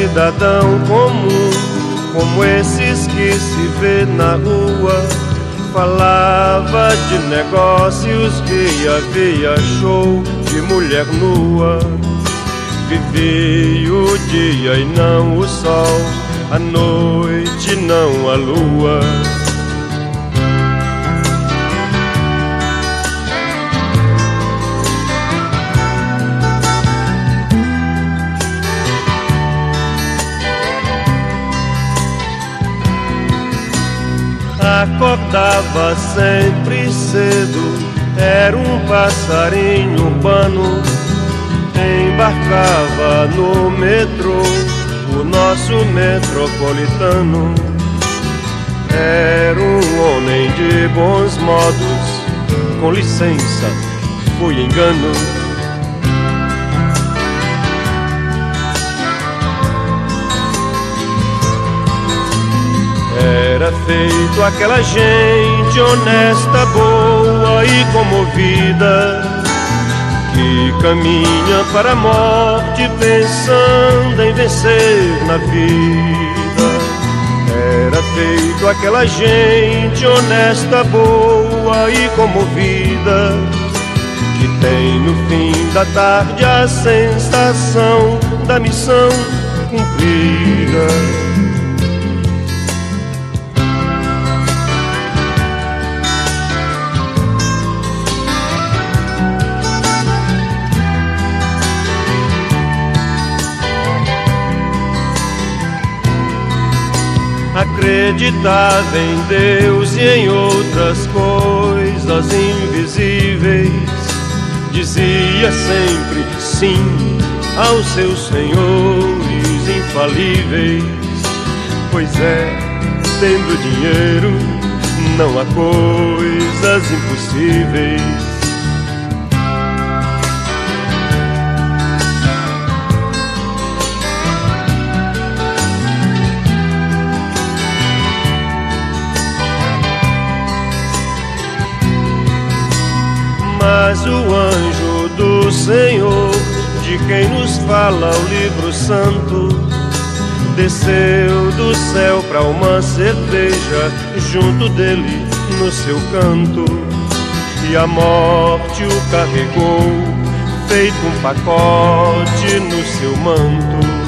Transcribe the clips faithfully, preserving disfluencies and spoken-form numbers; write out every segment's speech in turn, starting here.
cidadão comum, como esses que se vê na rua. Falava de negócios que havia show de mulher nua. Vivia o dia e não o sol, a noite não a lua. Acordava sempre cedo, era um passarinho urbano. Embarcava no metrô, o nosso metropolitano. Era um homem de bons modos, com licença, foi engano. Era feito aquela gente honesta, boa e comovida, que caminha para a morte pensando em vencer na vida. Era feito aquela gente honesta, boa e comovida, que tem no fim da tarde a sensação da missão cumprida. Acreditava em Deus e em outras coisas invisíveis. Dizia sempre sim aos seus senhores infalíveis. Pois é, tendo dinheiro, não há coisas impossíveis. Mas o anjo do Senhor, de quem nos fala o livro santo, desceu do céu pra uma cerveja junto dele no seu canto. E a morte o carregou, feito um pacote no seu manto.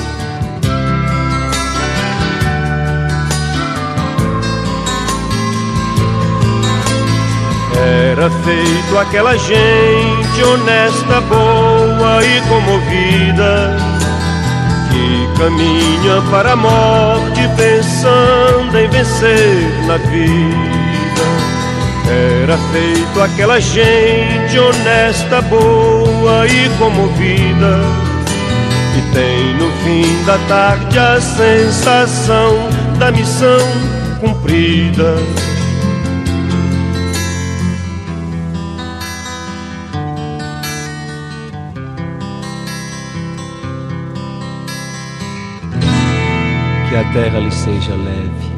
Era feito aquela gente honesta, boa e comovida, que caminha para a morte pensando em vencer na vida. Era feito aquela gente honesta, boa e comovida, que tem no fim da tarde a sensação da missão cumprida. Que a terra lhe seja leve,